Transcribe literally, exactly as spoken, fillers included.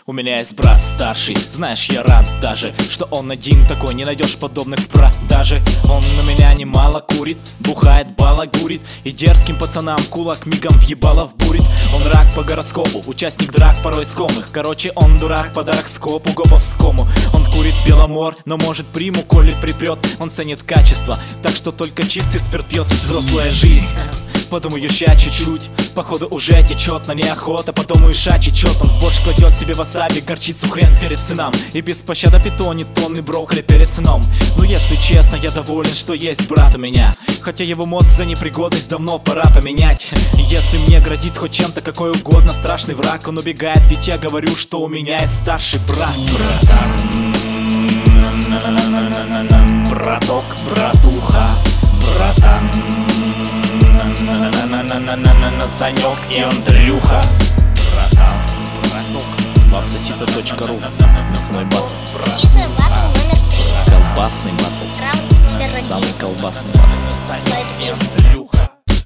У меня есть брат старший, знаешь, я рад даже, что он один такой, не найдешь подобных в продаже. Он на меня немало курит, бухает, балагурит, и дерзким пацанам кулак мигом въебало вбурит. Он рак по гороскопу, участник драк порой скомых. Короче, он дурак, подарок скопу, гоповскому. Он курит беломор, но может приму, коли припрет. Он ценит качество, так что только чистый спирт пьет. Взрослая жизнь, потом ещё чуть-чуть, походу уже течет на неохота, потом уиша чечет. Он в борщ кладет себе васаби, горчицу, хрен перед сыном, и без пощады питонит тонны брокколи перед сыном. Но если честно, я доволен, что есть брат у меня, хотя его мозг за непригодность давно пора поменять. Если мне грозит хоть чем-то какой угодно страшный враг, он убегает, ведь я говорю, что у меня есть старший брат. Братан, браток, братуха, братан, Санек и Андрюха. Братан, браток. Бабсосиса точка ру. Мясной батл. Сиса батл номер три. Колбасный батл. Раунд номер один. Самый колбасный батл. Санек и Андрюха.